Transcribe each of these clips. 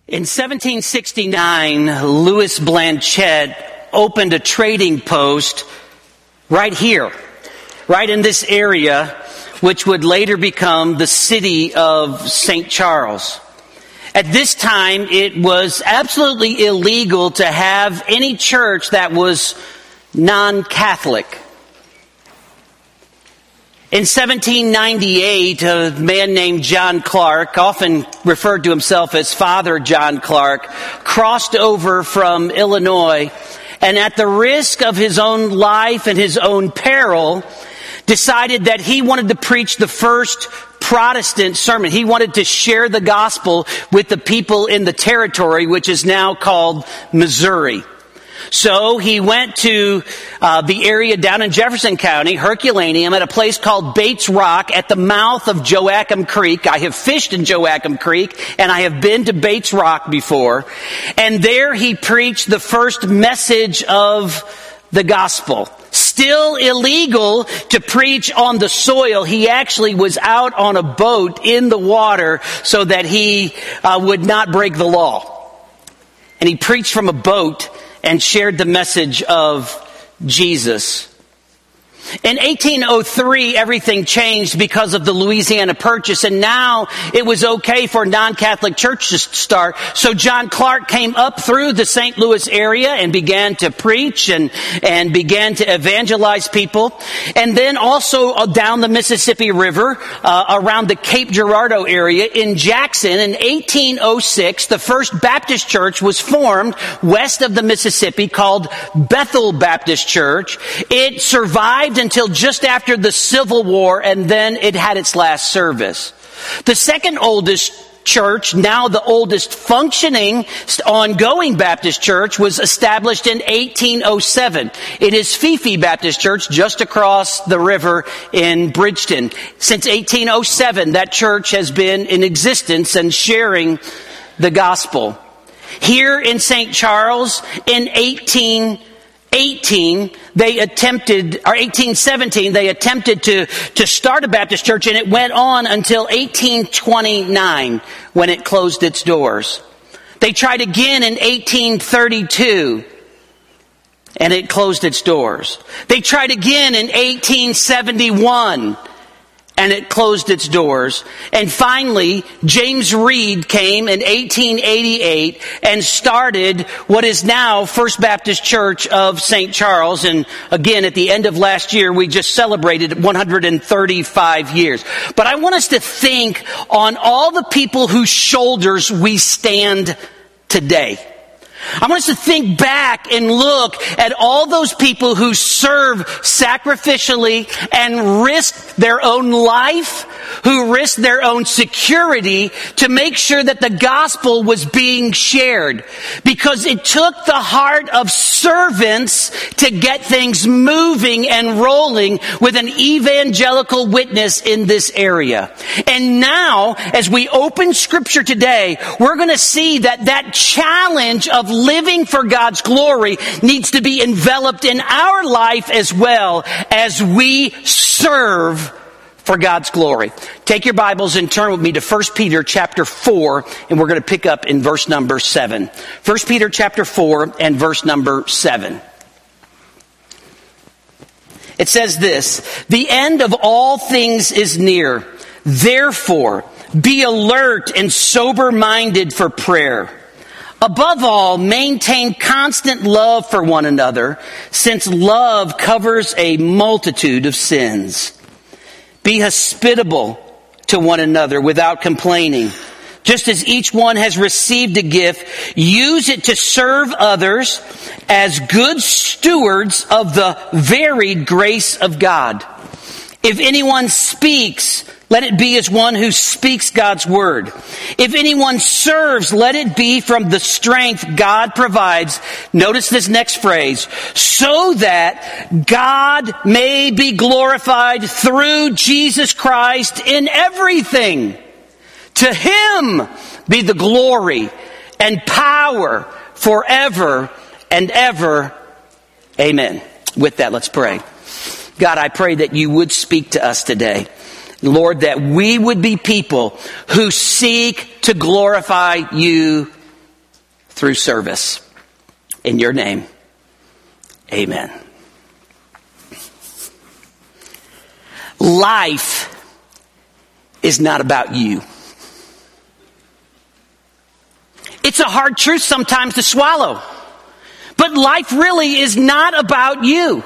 In 1769, Louis Blanchette opened a trading post right here, right in this area, which would later become the city of St. Charles. At this time, it was absolutely illegal to have any church that was non-Catholic. In 1798, a man named John Clark, often referred to himself as Father John Clark, crossed over from Illinois and at the risk of his own life and his own peril, decided that he wanted to preach the first Protestant sermon. He wanted to share the gospel with the people in the territory, which is now called Missouri. So he went to the area down in Jefferson County, Herculaneum, at a place called Bates Rock at the mouth of Joachim Creek. I have fished in Joachim Creek, and I have been to Bates Rock before. And there he preached the first message of the gospel. Still illegal to preach on the soil. He actually was out on a boat in the water so that he would not break the law. And he preached from a boat and shared the message of Jesus. In 1803, everything changed because of the Louisiana Purchase, and now it was okay for non-Catholic churches to start. So John Clark came up through the St. Louis area and began to preach and began to evangelize people. And then also down the Mississippi River, around the Cape Girardeau area in Jackson in 1806, the first Baptist church was formed west of the Mississippi called Bethel Baptist Church. It survived until just after the Civil War, and then it had its last service. The second oldest church, now the oldest functioning, ongoing Baptist church, was established in 1807. It is Fifi Baptist Church just across the river in Bridgeton. Since 1807, that church has been in existence and sharing the gospel. Here in St. Charles, in 1817, they attempted to start a Baptist church, and it went on until 1829 when it closed its doors. They tried again in 1832 and it closed its doors. They tried again in 1871 and it closed its doors. And finally, James Reed came in 1888 and started what is now First Baptist Church of St. Charles. And again, at the end of last year, we just celebrated 135 years. But I want us to think on all the people whose shoulders we stand today. I want us to think back and look at all those people who served sacrificially and risked their own life, who risked their own security to make sure that the gospel was being shared. Because it took the heart of servants to get things moving and rolling with an evangelical witness in this area. And now, as we open Scripture today, we're going to see that challenge of living for God's glory needs to be enveloped in our life as well as we serve for God's glory. Take your Bibles and turn with me to 1 Peter chapter 4, and we're going to pick up in verse number 7. 1 Peter chapter 4 and verse number 7. It says this: "The end of all things is near. Therefore, be alert and sober-minded for prayer. Above all, maintain constant love for one another, since love covers a multitude of sins. Be hospitable to one another without complaining. Just as each one has received a gift, use it to serve others as good stewards of the varied grace of God. If anyone speaks, let it be as one who speaks God's word. If anyone serves, let it be from the strength God provides." Notice this next phrase: "so that God may be glorified through Jesus Christ in everything. To Him be the glory and power forever and ever. Amen." With that, let's pray. God, I pray that you would speak to us today. Lord, that we would be people who seek to glorify you through service. In your name, amen. Life is not about you. It's a hard truth sometimes to swallow. But life really is not about you.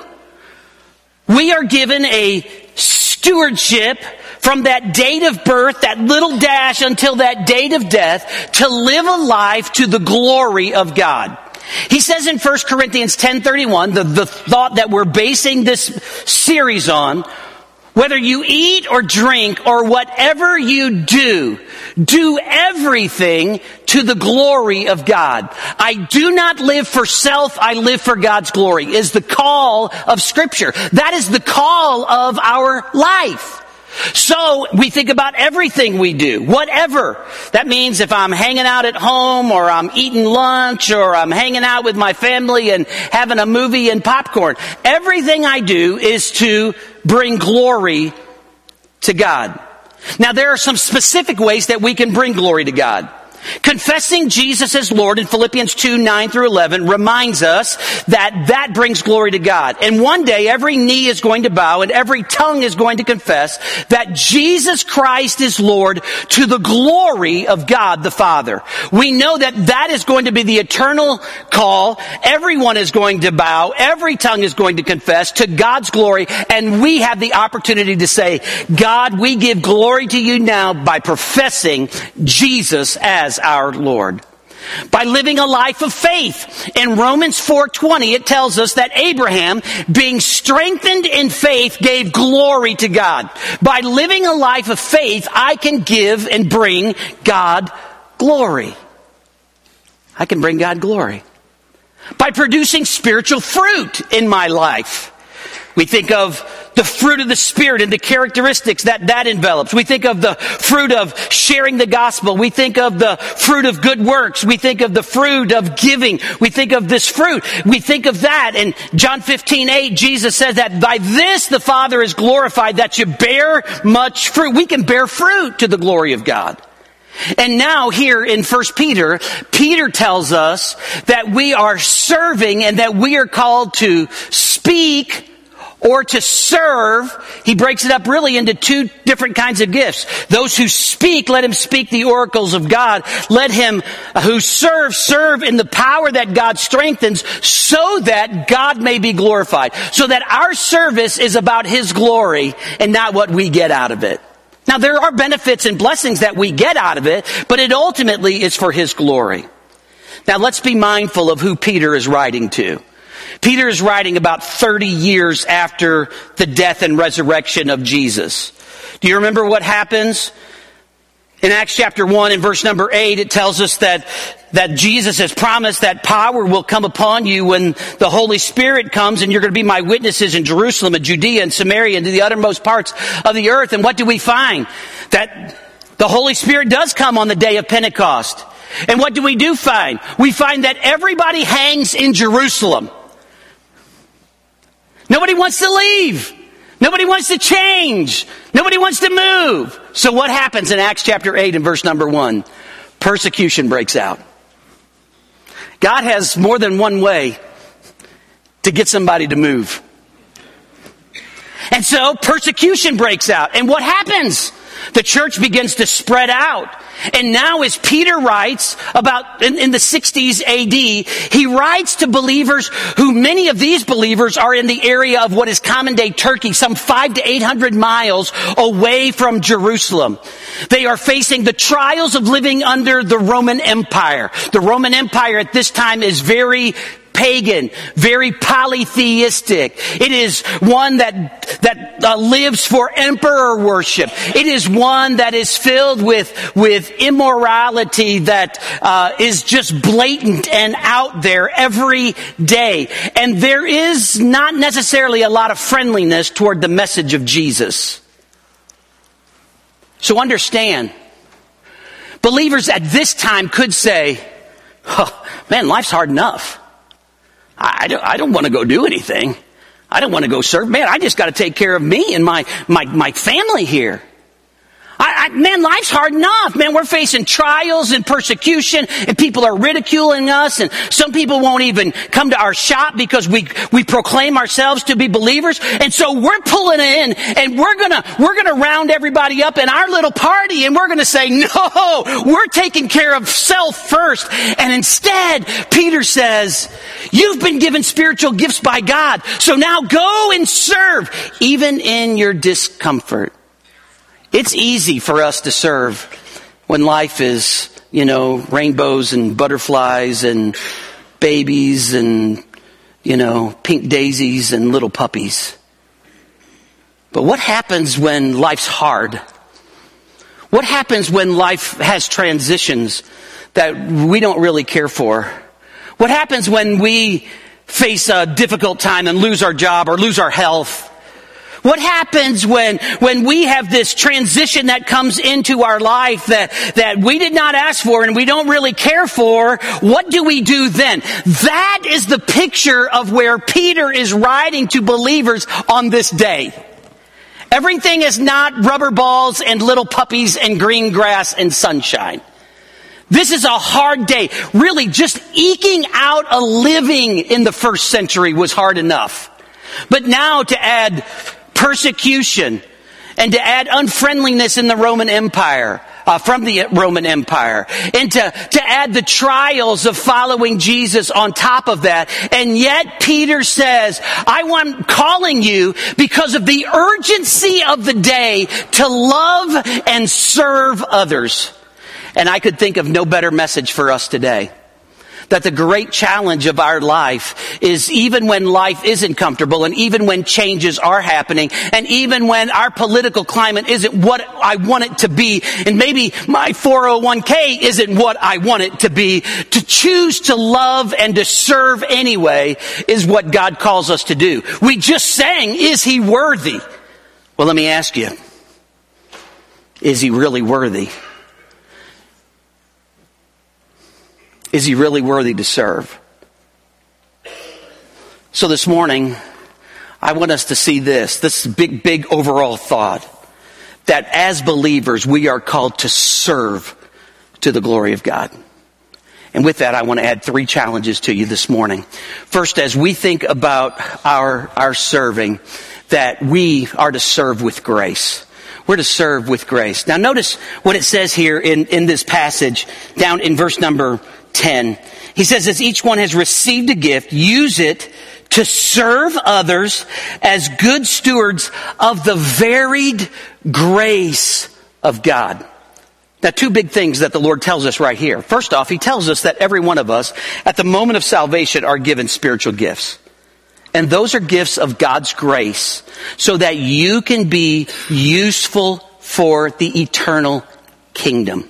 We are given a stewardship from that date of birth, that little dash until that date of death, to live a life to the glory of God. He says in 1 Corinthians 10:31, the thought that we're basing this series on, whether you eat or drink or whatever you do, do everything to the glory of God. I do not live for self, I live for God's glory, is the call of Scripture. That is the call of our life. So we think about everything we do, whatever. That means if I'm hanging out at home or I'm eating lunch or I'm hanging out with my family and having a movie and popcorn, everything I do is to bring glory to God. Now there are some specific ways that we can bring glory to God. Confessing Jesus as Lord in Philippians 2:9-11 reminds us that that brings glory to God. And one day every knee is going to bow and every tongue is going to confess that Jesus Christ is Lord to the glory of God the Father. We know that that is going to be the eternal call. Everyone is going to bow. Every tongue is going to confess to God's glory. And we have the opportunity to say, God, we give glory to you now by professing Jesus as our Lord. By living a life of faith. In Romans 4:20, it tells us that Abraham, being strengthened in faith, gave glory to God. By living a life of faith, I can give and bring God glory. I can bring God glory. By producing spiritual fruit in my life. We think of the fruit of the Spirit and the characteristics that envelops. We think of the fruit of sharing the gospel. We think of the fruit of good works. We think of the fruit of giving. We think of this fruit. We think of that. And John 15:8, Jesus says that by this the Father is glorified, that you bear much fruit. We can bear fruit to the glory of God. And now here in 1 Peter, Peter tells us that we are serving and that we are called to speak or to serve. He breaks it up really into two different kinds of gifts. Those who speak, let him speak the oracles of God. Let him who serve in the power that God strengthens, so that God may be glorified. So that our service is about His glory and not what we get out of it. Now there are benefits and blessings that we get out of it, but it ultimately is for His glory. Now let's be mindful of who Peter is writing to. Peter is writing about 30 years after the death and resurrection of Jesus. Do you remember what happens? In Acts chapter 1 and verse number 8, it tells us that Jesus has promised that power will come upon you when the Holy Spirit comes, and you're going to be my witnesses in Jerusalem and Judea and Samaria and to the uttermost parts of the earth. And what do we find? That the Holy Spirit does come on the day of Pentecost. And what do we find? We find that everybody hangs in Jerusalem. Nobody wants to leave. Nobody wants to change. Nobody wants to move. So what happens in Acts chapter 8 and verse number 1? Persecution breaks out. God has more than one way to get somebody to move. And so persecution breaks out. And what happens? The church begins to spread out. And now as Peter writes about in the 60s AD, he writes to believers who many of these believers are in the area of what is common day Turkey, some 500 to 800 miles away from Jerusalem. They are facing the trials of living under the Roman Empire. The Roman Empire at this time is very pagan, very polytheistic. It is one that lives for emperor worship. It is one that is filled with immorality that is just blatant and out there every day. And there is not necessarily a lot of friendliness toward the message of Jesus. So understand, believers at this time could say, oh, man, life's hard enough. I don't want to go do anything. I don't want to go serve. Man, I just got to take care of me and my family here. Man, life's hard enough. Man, we're facing trials and persecution, and people are ridiculing us, and some people won't even come to our shop because we proclaim ourselves to be believers. And so we're pulling in, and we're gonna round everybody up in our little party, and we're gonna say, no, we're taking care of self first. And instead, Peter says, you've been given spiritual gifts by God, so now go and serve, even in your discomfort. It's easy for us to serve when life is, rainbows and butterflies and babies and, pink daisies and little puppies. But what happens when life's hard? What happens when life has transitions that we don't really care for? What happens when we face a difficult time and lose our job or lose our health? What happens when we have this transition that comes into our life that we did not ask for and we don't really care for? What do we do then? That is the picture of where Peter is writing to believers on this day. Everything is not rubber balls and little puppies and green grass and sunshine. This is a hard day. Really, just eking out a living in the first century was hard enough. But now to add persecution and to add unfriendliness in the Roman Empire, from the Roman Empire, and to add the trials of following Jesus on top of that. And yet Peter says, I'm calling you because of the urgency of the day to love and serve others. And I could think of no better message for us today. That the great challenge of our life is even when life isn't comfortable, and even when changes are happening, and even when our political climate isn't what I want it to be, and maybe my 401k isn't what I want it to be, to choose to love and to serve anyway is what God calls us to do. We just sang, is he worthy? Well, let me ask you, is he really worthy? Is he really worthy to serve? So this morning, I want us to see this big overall thought, that as believers, we are called to serve to the glory of God. And with that, I want to add 3 challenges to you this morning. First, as we think about our serving, that we are to serve with grace. We're to serve with grace. Now notice what it says here in this passage, down in verse number 10. He says, as each one has received a gift, use it to serve others as good stewards of the varied grace of God. Now, 2 big things that the Lord tells us right here. First off, he tells us that every one of us at the moment of salvation are given spiritual gifts. And those are gifts of God's grace so that you can be useful for the eternal kingdom.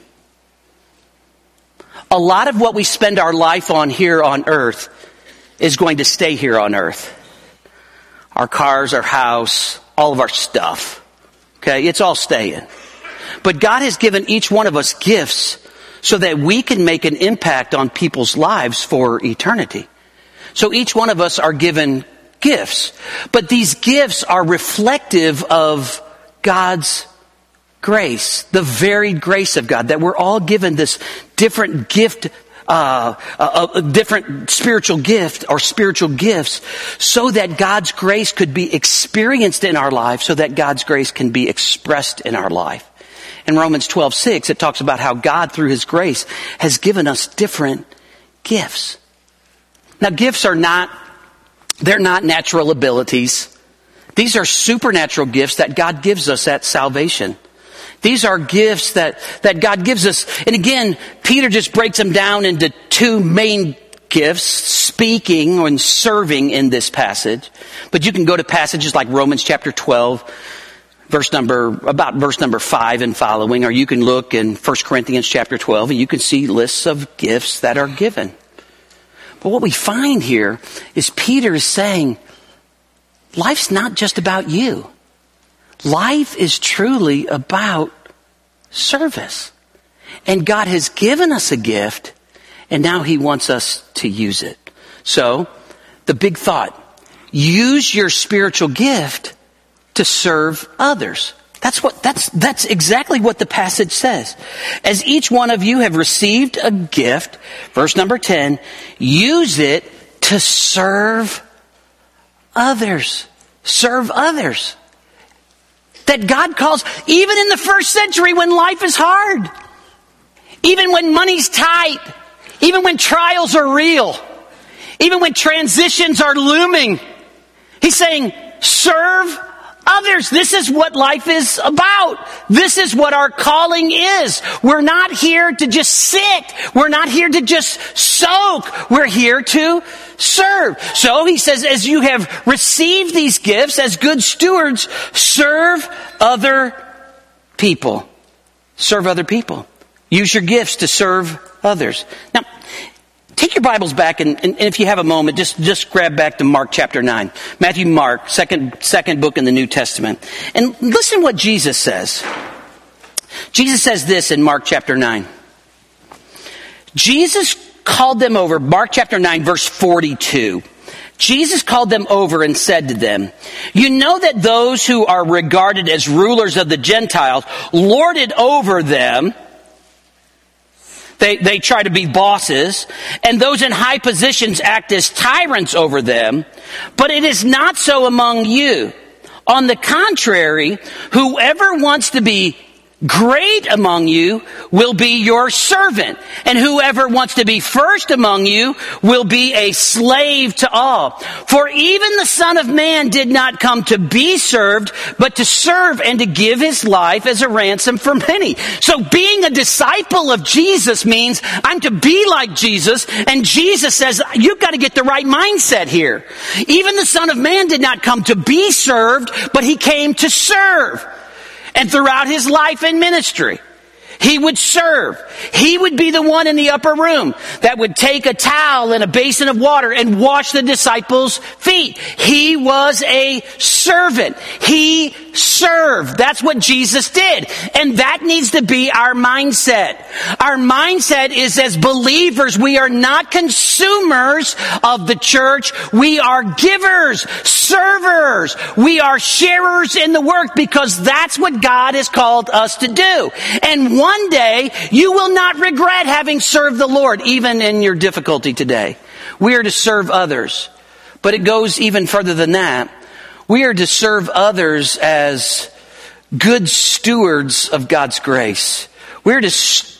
A lot of what we spend our life on here on earth is going to stay here on earth. Our cars, our house, all of our stuff. Okay, it's all staying. But God has given each one of us gifts so that we can make an impact on people's lives for eternity. So each one of us are given gifts. But these gifts are reflective of God's grace, the varied grace of God, that we're all given this different gift, a different spiritual gift or spiritual gifts so that God's grace could be experienced in our life, so that God's grace can be expressed in our life. In Romans 12:6, it talks about how God, through his grace, has given us different gifts. Now, gifts they're not natural abilities. These are supernatural gifts that God gives us at salvation. These are gifts that God gives us. And again, Peter just breaks them down into 2 main gifts, speaking and serving in this passage. But you can go to passages like Romans chapter 12, verse number 5 and following, or you can look in 1 Corinthians chapter 12 and you can see lists of gifts that are given. But what we find here is Peter is saying, life's not just about you. Life is truly about service. And God has given us a gift, and now he wants us to use it. So, the big thought, use your spiritual gift to serve others. That's exactly what the passage says. As each one of you have received a gift, verse number 10, use it to serve others. Serve others. That God calls, even in the first century when life is hard, even when money's tight, even when trials are real, even when transitions are looming, He's saying, serve others. This is what life is about. This is what our calling is. We're not here to just sit. We're not here to just soak. We're here to serve. So he says, as you have received these gifts as good stewards, serve other people. Serve other people. Use your gifts to serve others. Now, take your Bibles back, and if you have a moment, just grab back to Mark chapter 9. Matthew, Mark, second book in the New Testament. And listen what Jesus says. Jesus says this in Mark chapter 9. Jesus called them over, Mark chapter 9, verse 42. Jesus called them over and said to them, you know that those who are regarded as rulers of the Gentiles lord it over them. They try to be bosses, and those in high positions act as tyrants over them. But it is not so among you. On the contrary, whoever wants to be great among you will be your servant, and whoever wants to be first among you will be a slave to all. For even the Son of Man did not come to be served, but to serve and to give his life as a ransom for many. So being a disciple of Jesus means I'm to be like Jesus, and Jesus says, you've got to get the right mindset here. Even the Son of Man did not come to be served, but he came to serve. And throughout his life and ministry, he would serve. He would be the one in the upper room that would take a towel and a basin of water and wash the disciples' feet. He was a servant. He served. That's what Jesus did. And that needs to be our mindset. Our mindset is, as believers, we are not consumers of the church. We are givers, servers. We are sharers in the work, because that's what God has called us to do. And one day, you will not regret having served the Lord, even in your difficulty today. We are to serve others. But it goes even further than that. We are to serve others as good stewards of God's grace. We're to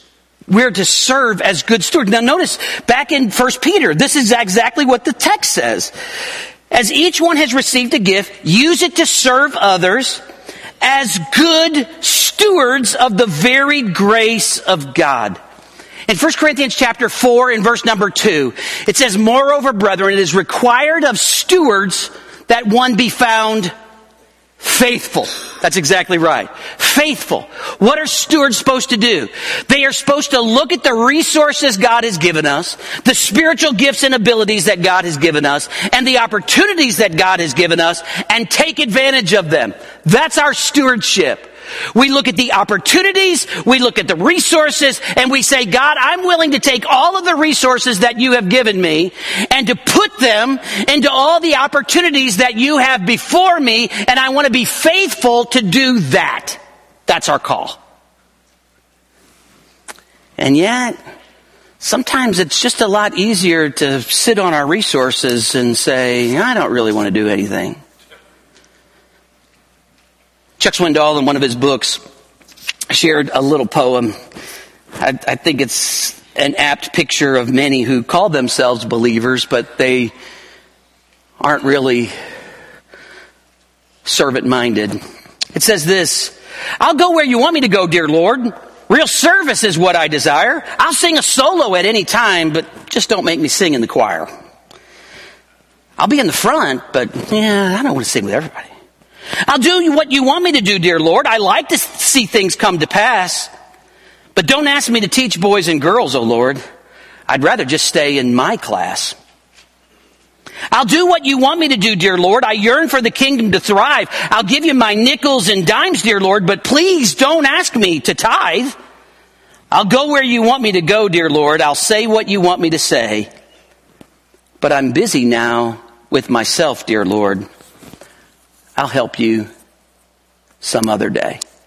serve as good stewards. Now notice, back in 1 Peter, this is exactly what the text says. As each one has received a gift, use it to serve others as good stewards of the varied grace of God. In 1 Corinthians chapter 4 and verse number 2, it says, moreover, brethren, it is required of stewards that one be found faithful. That's exactly right. Faithful. What are stewards supposed to do? They are supposed to look at the resources God has given us, the spiritual gifts and abilities that God has given us, and the opportunities that God has given us, and take advantage of them. That's our stewardship. We look at the opportunities, we look at the resources, and we say, God, I'm willing to take all of the resources that you have given me and to put them into all the opportunities that you have before me, and I want to be faithful to do that. That's our call. And yet, sometimes it's just a lot easier to sit on our resources and say, I don't really want to do anything. Chuck Swindoll, in one of his books, shared a little poem. I think it's an apt picture of many who call themselves believers, but they aren't really servant-minded. It says this, I'll go where you want me to go, dear Lord. Real service is what I desire. I'll sing a solo at any time, but just don't make me sing in the choir. I'll be in the front, but I don't want to sing with everybody. I'll do what you want me to do, dear Lord. I like to see things come to pass. But don't ask me to teach boys and girls, O Lord. I'd rather just stay in my class. I'll do what you want me to do, dear Lord. I yearn for the kingdom to thrive. I'll give you my nickels and dimes, dear Lord, but please don't ask me to tithe. I'll go where you want me to go, dear Lord. I'll say what you want me to say. But I'm busy now with myself, dear Lord. I'll help you some other day.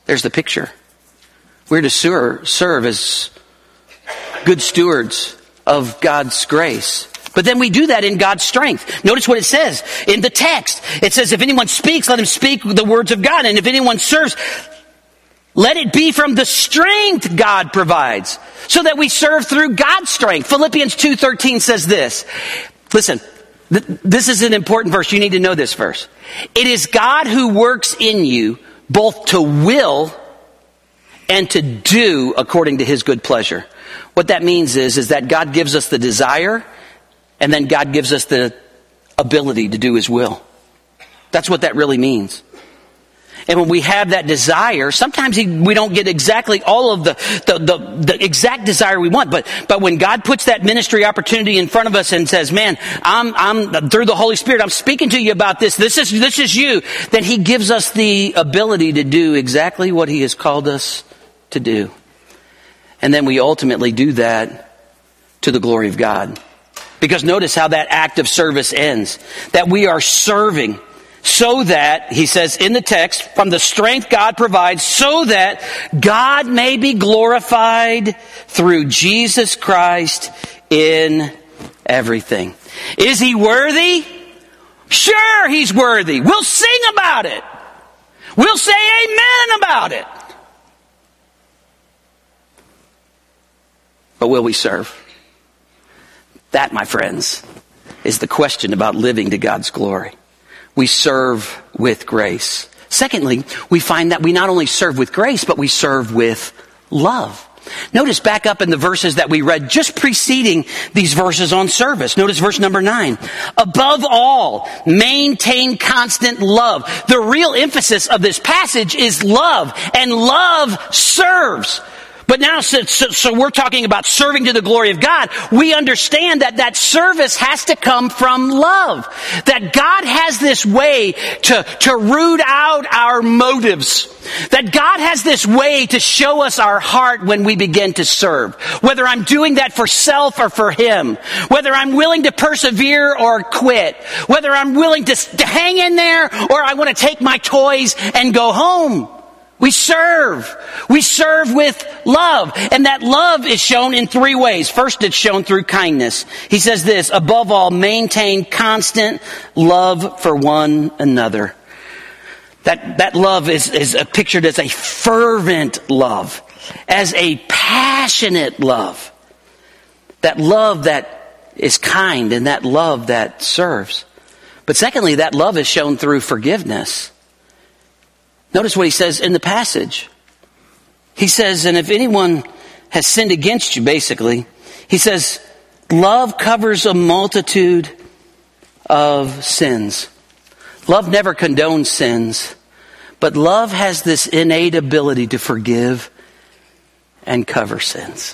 There's the picture. We're to serve as good stewards of God's grace. But then we do that in God's strength. Notice what it says in the text. It says, if anyone speaks, let him speak the words of God. And if anyone serves, let it be from the strength God provides, so that we serve through God's strength. Philippians 2:13 says this. Listen, this is an important verse. You need to know this verse. It is God who works in you both to will and to do according to his good pleasure. What that means is that God gives us the desire, and then God gives us the ability to do his will. That's what that really means. And when we have that desire, sometimes we don't get exactly all of the exact desire we want. But when God puts that ministry opportunity in front of us and says, man, I'm through the Holy Spirit, I'm speaking to you about this. This is you. Then he gives us the ability to do exactly what he has called us to do. And then we ultimately do that to the glory of God. Because notice how that act of service ends. That we are serving so that, he says in the text, from the strength God provides, so that God may be glorified through Jesus Christ in everything. Is he worthy? Sure, he's worthy. We'll sing about it. We'll say amen about it. But will we serve? That, my friends, is the question about living to God's glory. We serve with grace. Secondly, we find that we not only serve with grace, but we serve with love. Notice back up in the verses that we read just preceding these verses on service. Notice verse number 9. Above all, maintain constant love. The real emphasis of this passage is love, and love serves. But now, so we're talking about serving to the glory of God. We understand that service has to come from love. That God has this way to root out our motives. That God has this way to show us our heart when we begin to serve. Whether I'm doing that for self or for him. Whether I'm willing to persevere or quit. Whether I'm willing to hang in there or I want to take my toys and go home. We serve. We serve with love. And that love is shown in three ways. First, it's shown through kindness. He says this, above all, maintain constant love for one another. That love is pictured as a fervent love, as a passionate love. That love that is kind and that love that serves. But secondly, that love is shown through forgiveness. Notice what he says in the passage. He says, and if anyone has sinned against you, basically, he says, love covers a multitude of sins. Love never condones sins, but love has this innate ability to forgive and cover sins.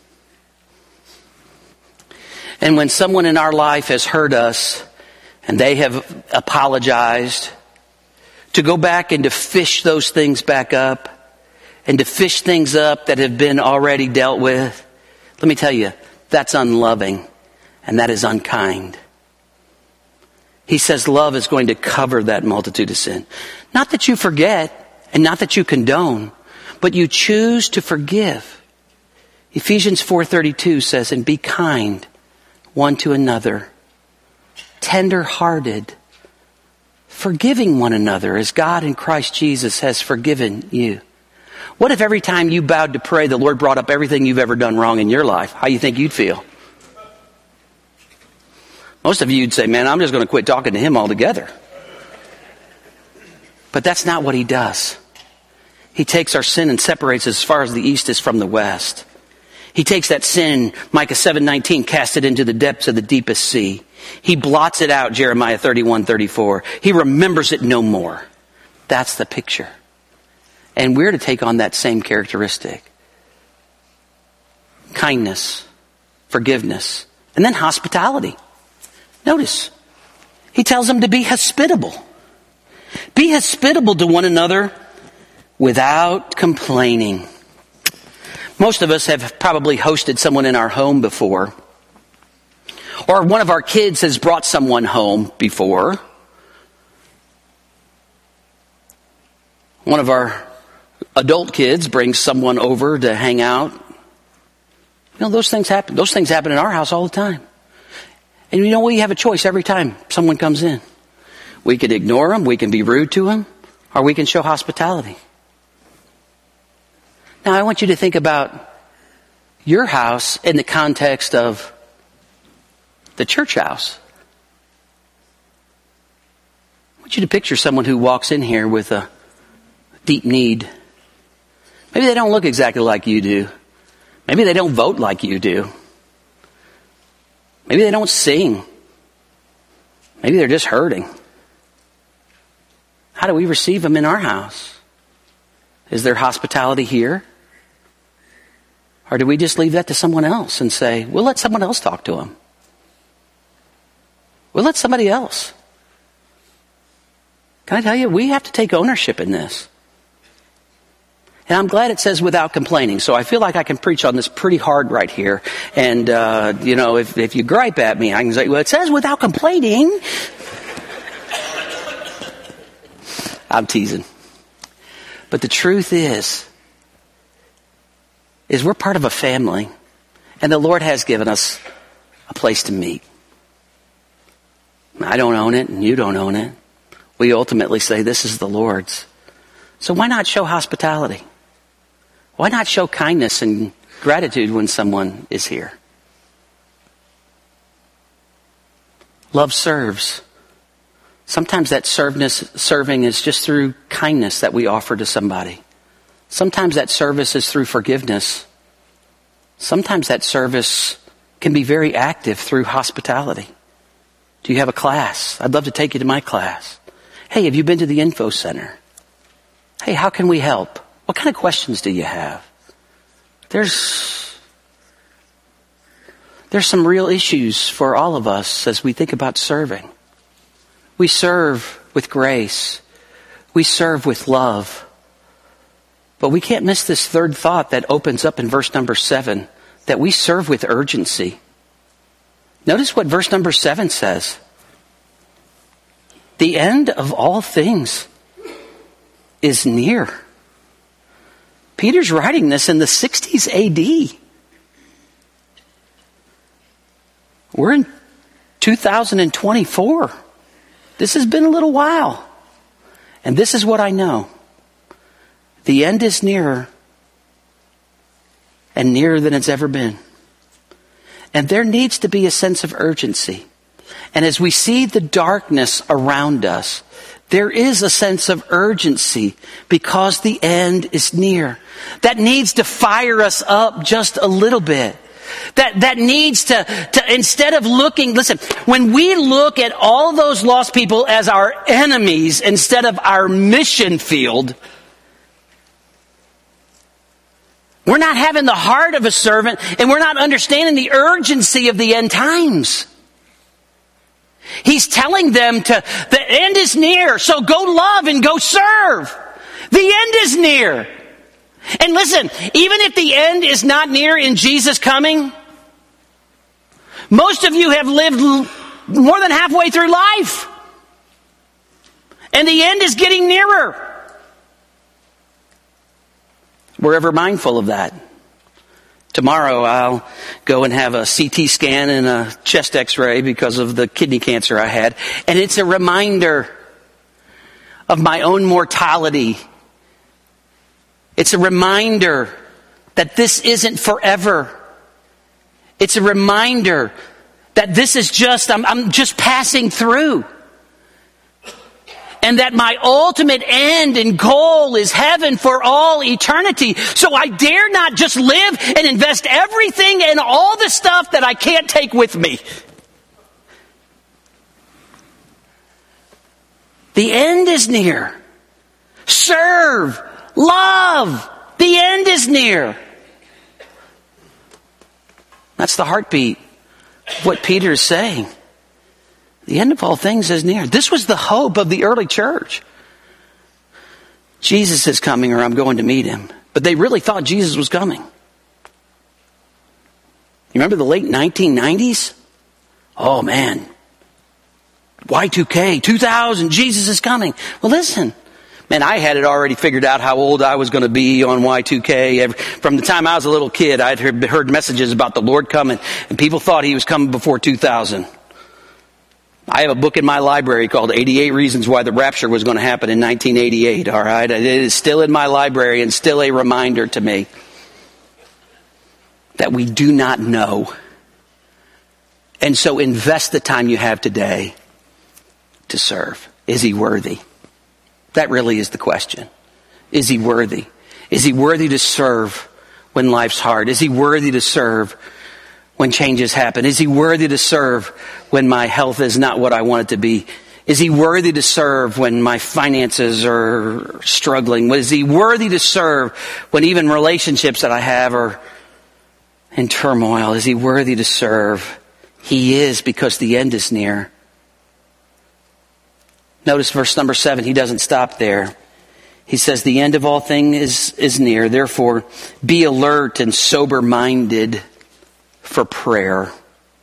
And when someone in our life has hurt us and they have apologized, to go back and to fish those things back up and to fish things up that have been already dealt with, let me tell you, that's unloving and that is unkind. He says love is going to cover that multitude of sin. Not that you forget and not that you condone, but you choose to forgive. Ephesians 4:32 says, and be kind one to another, tender-hearted, forgiving one another as God in Christ Jesus has forgiven you. What if every time you bowed to pray, the Lord brought up everything you've ever done wrong in your life? How do you think you'd feel? Most of you would say, man, I'm just going to quit talking to him altogether. But that's not what he does. He takes our sin and separates it as far as the east is from the west. He takes that sin, Micah 7:19, casts it into the depths of the deepest sea. He blots it out, Jeremiah 31:34. He remembers it no more. That's the picture. And we're to take on that same characteristic. Kindness, forgiveness, and then hospitality. Notice, he tells them to be hospitable. Be hospitable to one another without complaining. Most of us have probably hosted someone in our home before. Or one of our kids has brought someone home before. One of our Adult kids bring someone over to hang out. Those things happen. Those things happen in our house all the time. And we have a choice every time someone comes in. We can ignore them, we can be rude to them, or we can show hospitality. Now, I want you to think about your house in the context of the church house. I want you to picture someone who walks in here with a deep need. Maybe they don't look exactly like you do. Maybe they don't vote like you do. Maybe they don't sing. Maybe they're just hurting. How do we receive them in our house? Is there hospitality here? Or do we just leave that to someone else and say, we'll let someone else talk to them? We'll let somebody else. Can I tell you, we have to take ownership in this. And I'm glad it says without complaining. So I feel like I can preach on this pretty hard right here. And, if you gripe at me, I can say, well, it says without complaining. I'm teasing. But the truth is we're part of a family. And the Lord has given us a place to meet. I don't own it and you don't own it. We ultimately say this is the Lord's. So why not show hospitality? Why not show kindness and gratitude when someone is here? Love serves. Sometimes that serving is just through kindness that we offer to somebody. Sometimes that service is through forgiveness. Sometimes that service can be very active through hospitality. Do you have a class? I'd love to take you to my class. Hey, have you been to the info center? Hey, how can we help? What kind of questions do you have? There's some real issues for all of us as we think about serving. We serve with grace. We serve with love. But we can't miss this third thought that opens up in verse number 7, that we serve with urgency. Notice what verse number 7 says. The end of all things is near. Peter's writing this in the 60s AD. We're in 2024. This has been a little while. And this is what I know. The end is nearer and nearer than it's ever been. And there needs to be a sense of urgency. And as we see the darkness around us, there is a sense of urgency because the end is near. That needs to fire us up just a little bit. That needs to instead of looking, listen, when we look at all those lost people as our enemies instead of our mission field, we're not having the heart of a servant and we're not understanding the urgency of the end times. He's telling them the end is near, so go love and go serve. The end is near. And listen, even if the end is not near in Jesus coming, most of you have lived more than halfway through life. And the end is getting nearer. We're ever mindful of that. Tomorrow I'll go and have a CT scan and a chest x-ray because of the kidney cancer I had. And it's a reminder of my own mortality. It's a reminder that this isn't forever. It's a reminder that this is I'm just passing through. And that my ultimate end and goal is heaven for all eternity. So I dare not just live and invest everything and all the stuff that I can't take with me. The end is near. Serve. Love. The end is near. That's the heartbeat of what Peter is saying. The end of all things is near. This was the hope of the early church. Jesus is coming or I'm going to meet him. But they really thought Jesus was coming. You remember the late 1990s? Oh man. Y2K, 2000, Jesus is coming. Well listen, Man, I had it already figured out how old I was going to be on Y2K. From the time I was a little kid, I'd heard messages about the Lord coming, and people thought he was coming before 2000. I have a book in my library called 88 Reasons Why the Rapture was going to happen in 1988, all right? It is still in my library and still a reminder to me that we do not know. And so invest the time you have today to serve. Is he worthy? That really is the question. Is he worthy? Is he worthy to serve when life's hard? Is he worthy to serve when changes happen? Is he worthy to serve when my health is not what I want it to be? Is he worthy to serve when my finances are struggling? Is he worthy to serve when even relationships that I have are in turmoil? Is he worthy to serve? He is, because the end is near. Notice verse number 7, he doesn't stop there. He says, the end of all things is near. Therefore, be alert and sober-minded for prayer.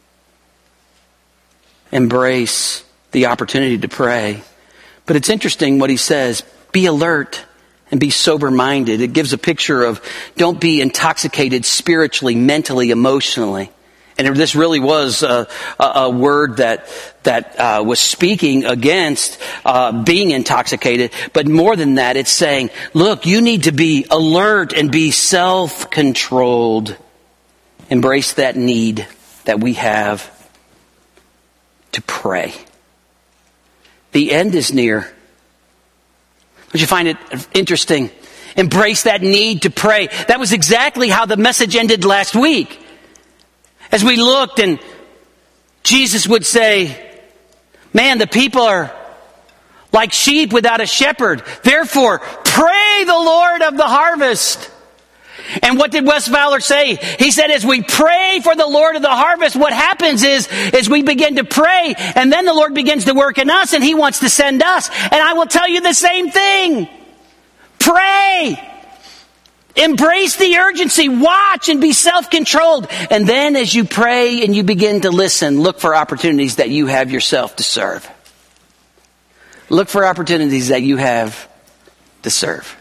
Embrace the opportunity to pray. But it's interesting what he says, be alert and be sober-minded. It gives a picture of don't be intoxicated spiritually, mentally, emotionally. And this really was a word that was speaking against being intoxicated. But more than that, it's saying, look, you need to be alert and be self-controlled. Embrace that need that we have to pray. The end is near. Don't you find it interesting? Embrace that need to pray. That was exactly how the message ended last week. As we looked, and Jesus would say, man, the people are like sheep without a shepherd. Therefore, pray the Lord of the harvest. And what did Wes Fowler say? He said, as we pray for the Lord of the harvest, what happens is we begin to pray, and then the Lord begins to work in us, and he wants to send us. And I will tell you the same thing. Pray. Embrace the urgency. Watch and be self-controlled. And then as you pray and you begin to listen, look for opportunities that you have yourself to serve. Look for opportunities that you have to serve.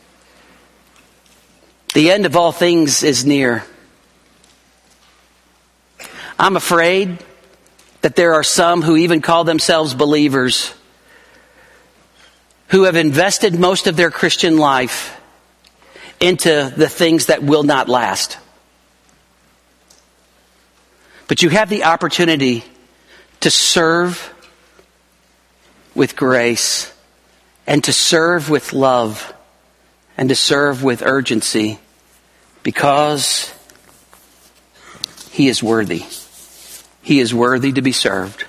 The end of all things is near. I'm afraid that there are some who even call themselves believers who have invested most of their Christian life into the things that will not last. But you have the opportunity to serve with grace and to serve with love and to serve with urgency because he is worthy. He is worthy to be served.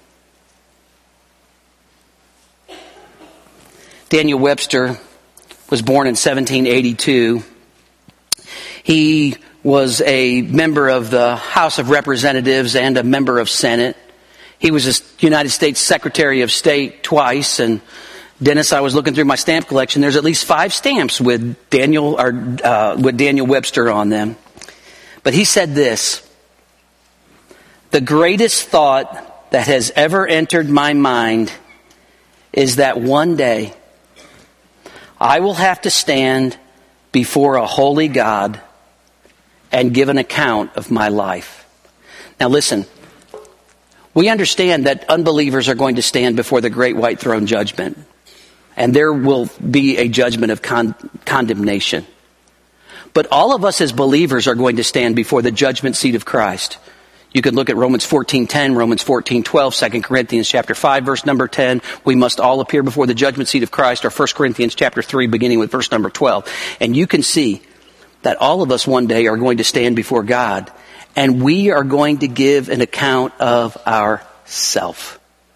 Daniel Webster was born in 1782. He was a member of the House of Representatives and a member of Senate. He was a United States Secretary of State twice. And Dennis, I was looking through my stamp collection. There's at least 5 stamps with Daniel Webster on them. But he said this: the greatest thought that has ever entered my mind is that one day I will have to stand before a holy God and give an account of my life. Now listen, we understand that unbelievers are going to stand before the great white throne judgment. And there will be a judgment of condemnation. But all of us as believers are going to stand before the judgment seat of Christ. You can look at Romans 14:10, Romans 14:12, 2 Corinthians chapter 5, verse number 10. We must all appear before the judgment seat of Christ, or 1 Corinthians chapter 3, beginning with verse number 12. And you can see that all of us one day are going to stand before God, and we are going to give an account of ourself.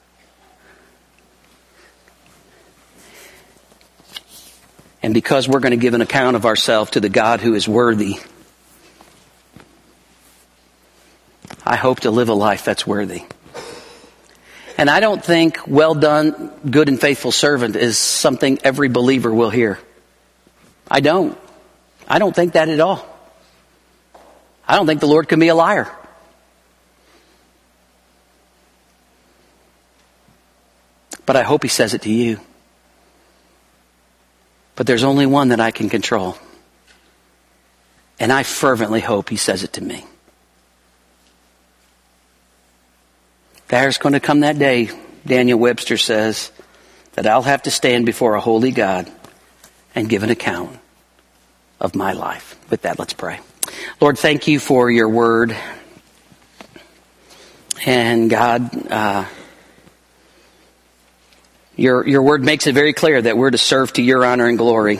And because we're going to give an account of ourselves to the God who is worthy, I hope to live a life that's worthy. And I don't think well done, good and faithful servant is something every believer will hear. I don't think that at all. I don't think the Lord can be a liar. But I hope he says it to you. But there's only one that I can control. And I fervently hope he says it to me. There's going to come that day, Daniel Webster says, that I'll have to stand before a holy God and give an account of my life. With that, let's pray. Lord, thank you for your word. And God, your word makes it very clear that we're to serve to your honor and glory.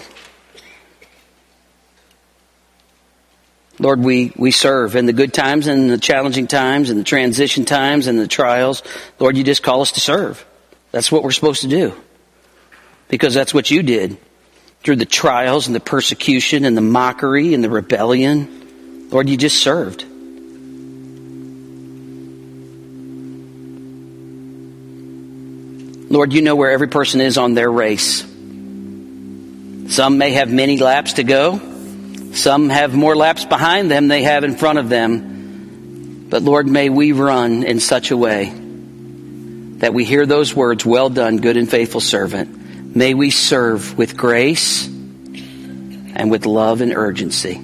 Lord, we serve in the good times and the challenging times and the transition times and the trials. Lord, you just call us to serve. That's what we're supposed to do. Because that's what you did. Through the trials and the persecution and the mockery and the rebellion. Lord, you just served. Lord, you know where every person is on their race. Some may have many laps to go. Some have more laps behind them they have in front of them. But Lord, may we run in such a way that we hear those words, well done, good and faithful servant. May we serve with grace and with love and urgency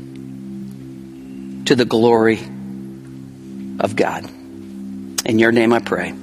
to the glory of God. In your name I pray.